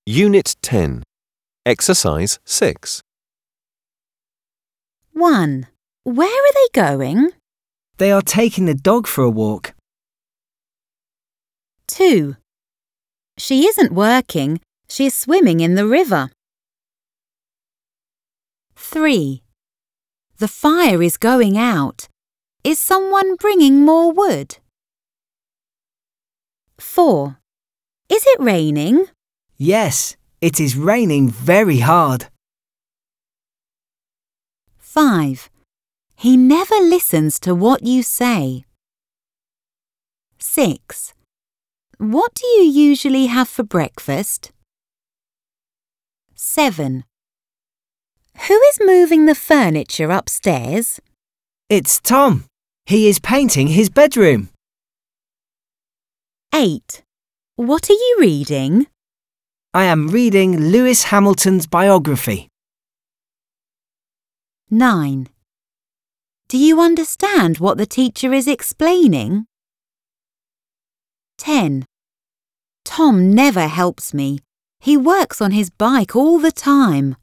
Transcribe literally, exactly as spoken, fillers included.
Unit ten. Exercise six. one. Where are they going? They are taking the dog for a walk. two. She isn't working, she is swimming in the river. three. The fire is going out. Is someone bringing more wood? four. Is it raining? Yes, it is raining very hard. five. He never listens to what you say. six. What do you usually have for breakfast? seven. Who is moving the furniture upstairs? It's Tom. He is painting his bedroom. eight. What are you reading? I am reading Lewis Hamilton's biography. nine. Do you understand what the teacher is explaining? ten. Tom never helps me. He works on his bike all the time.